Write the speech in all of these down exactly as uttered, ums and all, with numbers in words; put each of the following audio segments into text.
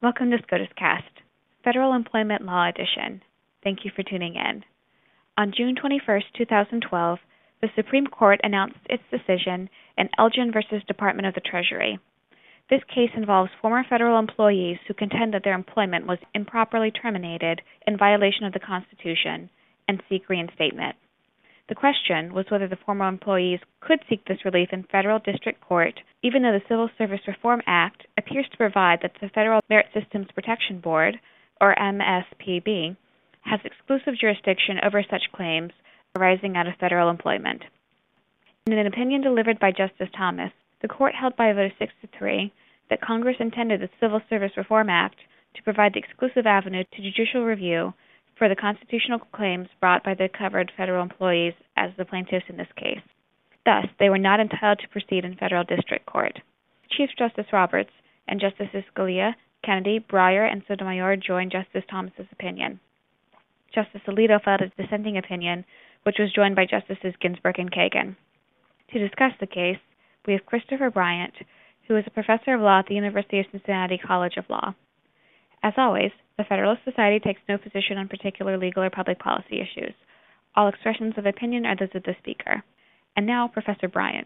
Welcome to SCOTUScast, Federal Employment Law Edition. Thank you for tuning in. On June twenty-first, two thousand twelve, the Supreme Court announced its decision in Elgin versus Department of the Treasury. This case involves former federal employees who contend that their employment was improperly terminated in violation of the Constitution and seek reinstatement. The question was whether the former employees could seek this relief in federal district court, even though the Civil Service Reform Act appears to provide that the Federal Merit Systems Protection Board, or M S P B, has exclusive jurisdiction over such claims arising out of federal employment. In an opinion delivered by Justice Thomas, the court held by a vote of six to three that Congress intended the Civil Service Reform Act to provide the exclusive avenue to judicial review for the constitutional claims brought by the covered federal employees as the plaintiffs in this case. Thus, they were not entitled to proceed in federal district court. Chief Justice Roberts and Justices Scalia, Kennedy, Breyer, and Sotomayor joined Justice Thomas's opinion. Justice Alito filed a dissenting opinion, which was joined by Justices Ginsburg and Kagan. To discuss the case, we have Christopher Bryant, who is a professor of law at the University of Cincinnati College of Law. As always, the Federalist Society takes no position on particular legal or public policy issues. All expressions of opinion are those of the speaker. And now, Professor Bryant.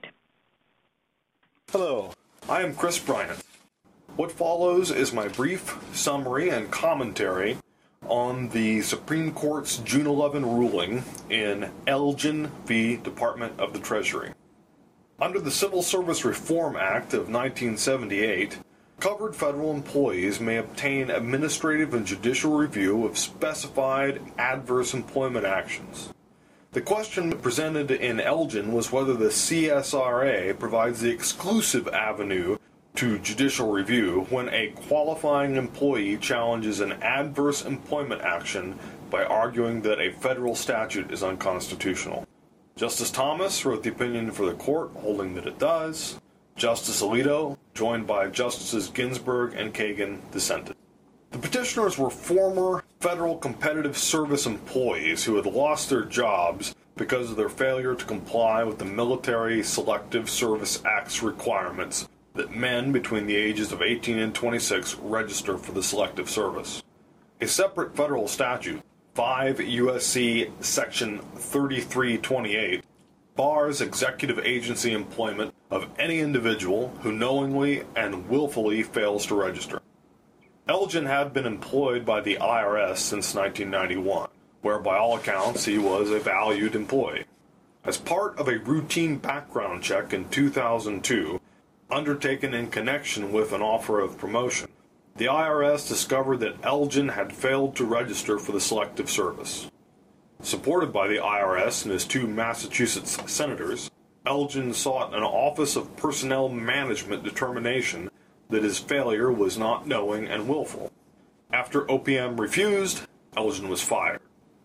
Hello, I am Chris Bryant. What follows is my brief summary and commentary on the Supreme Court's June eleventh ruling in Elgin v. Department of the Treasury. Under the Civil Service Reform Act of nineteen seventy-eight, covered federal employees may obtain administrative and judicial review of specified adverse employment actions. The question presented in Elgin was whether the C S R A provides the exclusive avenue to judicial review when a qualifying employee challenges an adverse employment action by arguing that a federal statute is unconstitutional. Justice Thomas wrote the opinion for the court, holding that it does. Justice Alito, joined by Justices Ginsburg and Kagan, dissented. The petitioners were former Federal Competitive Service employees who had lost their jobs because of their failure to comply with the Military Selective Service Act's requirements that men between the ages of eighteen and twenty-six register for the Selective Service. A separate federal statute, five U S C Section thirty-three twenty-eight, bars executive agency employment of any individual who knowingly and willfully fails to register. Elgin had been employed by the I R S since nineteen ninety-one, where by all accounts he was a valued employee. As part of a routine background check in two thousand two, undertaken in connection with an offer of promotion, the I R S discovered that Elgin had failed to register for the Selective Service. Supported by the I R S and his two Massachusetts senators, Elgin sought an Office of Personnel Management determination that his failure was not knowing and willful. After O P M refused, Elgin was fired.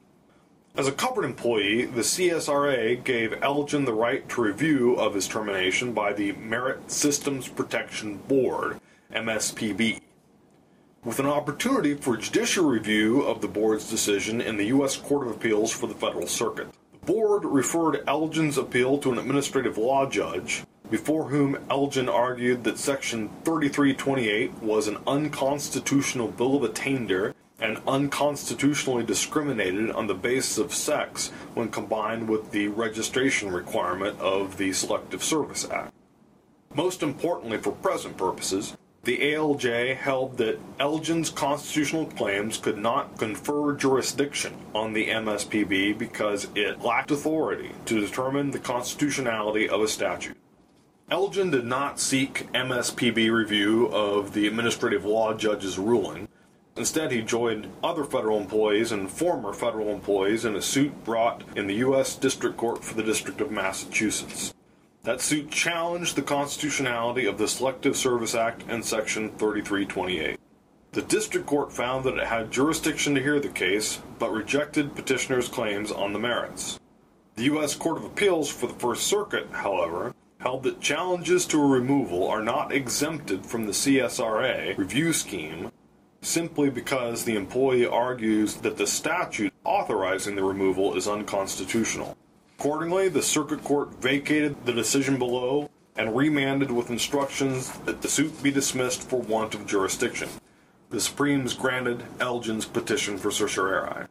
As a covered employee, the C S R A gave Elgin the right to review of his termination by the Merit Systems Protection Board, M S P B, with an opportunity for judicial review of the board's decision in the U S Court of Appeals for the Federal Circuit. The board referred Elgin's appeal to an administrative law judge, before whom Elgin argued that Section thirty-three twenty-eight was an unconstitutional bill of attainder and unconstitutionally discriminated on the basis of sex when combined with the registration requirement of the Selective Service Act. Most importantly for present purposes, the A L J held that Elgin's constitutional claims could not confer jurisdiction on the M S P B because it lacked authority to determine the constitutionality of a statute. Elgin did not seek M S P B review of the administrative law judge's ruling. Instead, he joined other federal employees and former federal employees in a suit brought in the U S District Court for the District of Massachusetts. That suit challenged the constitutionality of the Selective Service Act and Section thirty-three twenty-eight. The District Court found that it had jurisdiction to hear the case, but rejected petitioners' claims on the merits. The U S Court of Appeals for the First Circuit, however, held that challenges to a removal are not exempted from the C S R A review scheme simply because the employee argues that the statute authorizing the removal is unconstitutional. Accordingly, the Circuit Court vacated the decision below and remanded with instructions that the suit be dismissed for want of jurisdiction. the Supremes granted Elgin's petition for certiorari.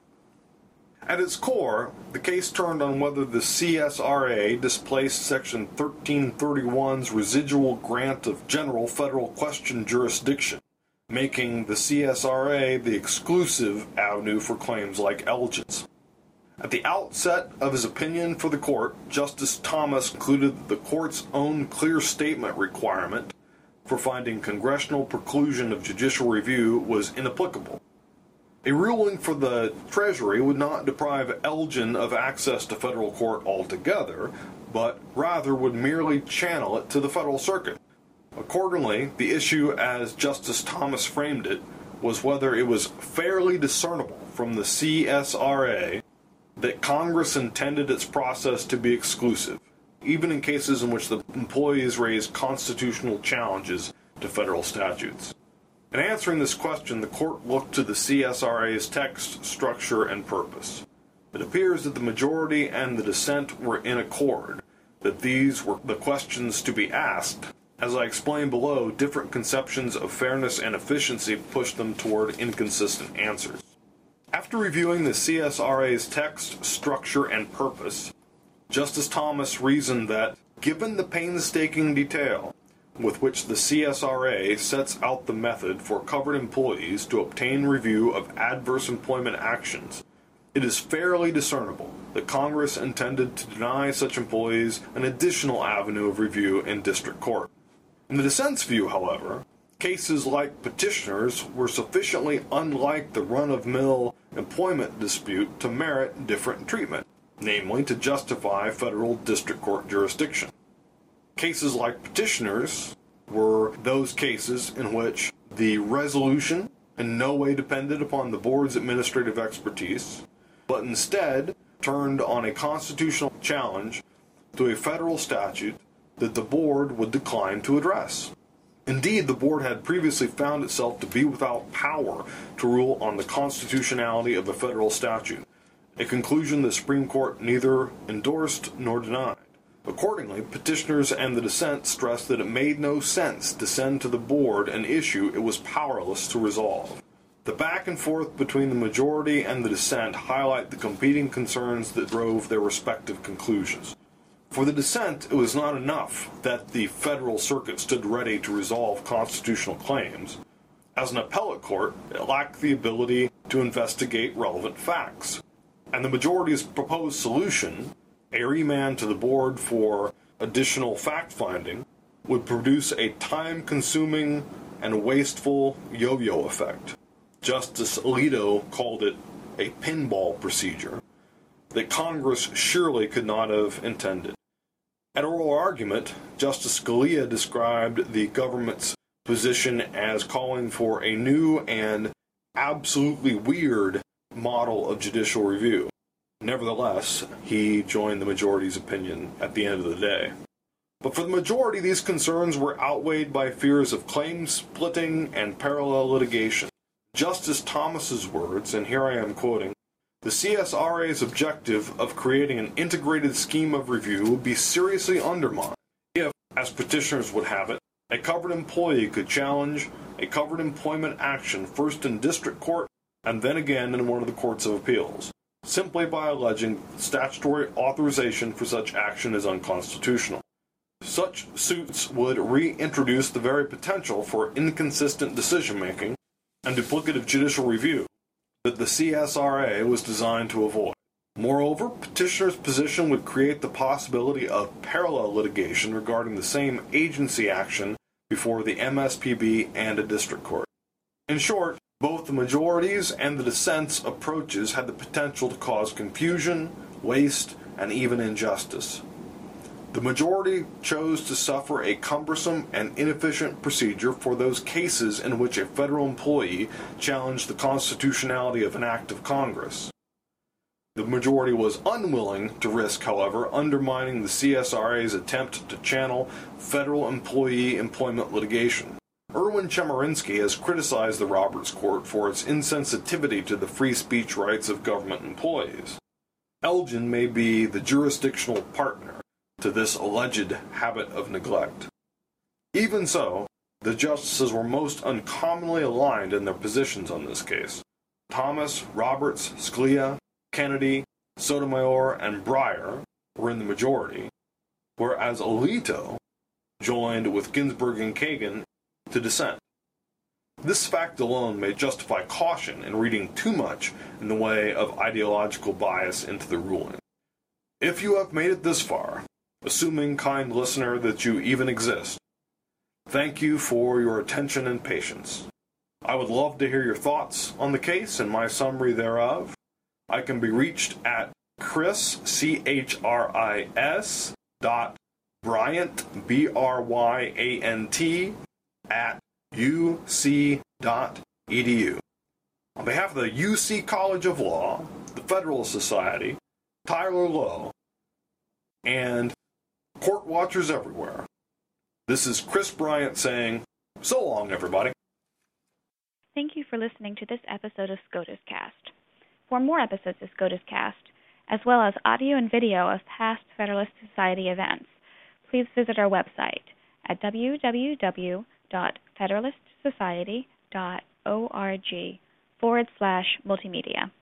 At its core, the case turned on whether the C S R A displaced Section thirteen thirty-one's residual grant of general federal question jurisdiction, making the C S R A the exclusive avenue for claims like Elgin's. At the outset of his opinion for the court, Justice Thomas concluded that the court's own clear statement requirement for finding congressional preclusion of judicial review was inapplicable. A ruling for the Treasury would not deprive Elgin of access to federal court altogether, but rather would merely channel it to the Federal Circuit. Accordingly, the issue, as Justice Thomas framed it, was whether it was fairly discernible from the C S R A that Congress intended its process to be exclusive, even in cases in which the employees raised constitutional challenges to federal statutes. In answering this question, the court looked to the C S R A's text, structure, and purpose. It appears that the majority and the dissent were in accord, that these were the questions to be asked. As I explained below, different conceptions of fairness and efficiency pushed them toward inconsistent answers. After reviewing the C S R A's text, structure, and purpose, Justice Thomas reasoned that, given the painstaking detail with which the C S R A sets out the method for covered employees to obtain review of adverse employment actions, it is fairly discernible that Congress intended to deny such employees an additional avenue of review in district court. In the dissent's view, however, cases like petitioners were sufficiently unlike the run-of-mill employment dispute to merit different treatment, namely to justify federal district court jurisdiction. Cases like petitioners were those cases in which the resolution in no way depended upon the board's administrative expertise, but instead turned on a constitutional challenge to a federal statute that the board would decline to address. Indeed, the board had previously found itself to be without power to rule on the constitutionality of a federal statute, a conclusion the Supreme Court neither endorsed nor denied. Accordingly, petitioners and the dissent stressed that it made no sense to send to the board an issue it was powerless to resolve. The back and forth between the majority and the dissent highlight the competing concerns that drove their respective conclusions. For the dissent, it was not enough that the federal circuit stood ready to resolve constitutional claims. As an appellate court, it lacked the ability to investigate relevant facts. And the majority's proposed solution, a remand to the board for additional fact-finding, would produce a time-consuming and wasteful yo-yo effect. Justice Alito called it a pinball procedure that Congress surely could not have intended. At oral argument, Justice Scalia described the government's position as calling for a new and absolutely weird model of judicial review. Nevertheless, he joined the majority's opinion at the end of the day. But for the majority, these concerns were outweighed by fears of claim splitting and parallel litigation. Justice Thomas's words, and here I am quoting, "The C S R A's objective of creating an integrated scheme of review would be seriously undermined if, as petitioners would have it, a covered employee could challenge a covered employment action first in district court and then again in one of the courts of appeals, simply by alleging statutory authorization for such action is unconstitutional. Such suits would reintroduce the very potential for inconsistent decision-making and duplicative judicial review that the C S R A was designed to avoid. Moreover, petitioners' position would create the possibility of parallel litigation regarding the same agency action before the M S P B and a district court. In short, both the majority's and the dissent's approaches had the potential to cause confusion, waste, and even injustice. The majority chose to suffer a cumbersome and inefficient procedure for those cases in which a federal employee challenged the constitutionality of an act of Congress. The majority was unwilling to risk, however, undermining the C S R A's attempt to channel federal employee employment litigation. Erwin Chemerinsky has criticized the Roberts Court for its insensitivity to the free speech rights of government employees. Elgin may be the jurisdictional partner to this alleged habit of neglect. Even so, The justices were most uncommonly aligned in their positions on this case. Thomas, Roberts, Scalia, Kennedy, Sotomayor, and Breyer were in the majority, whereas Alito joined with Ginsburg and Kagan to dissent. This fact alone may justify caution in reading too much in the way of ideological bias into the ruling. If you have made it this far, assuming, kind listener, that you even exist, thank you for your attention and patience. I would love to hear your thoughts on the case and my summary thereof. I can be reached at Chris, C H R I S, dot Bryant, B R Y A N T, at U C dot E D U. On behalf of the U C College of Law, the Federalist Society, Tyler Lowe, and court watchers everywhere, this is Chris Bryant saying, so long, everybody. Thank you for listening to this episode of SCOTUS Cast. For more episodes of SCOTUS Cast, as well as audio and video of past Federalist Society events, please visit our website at w w w dot federalist society dot org forward slash multimedia.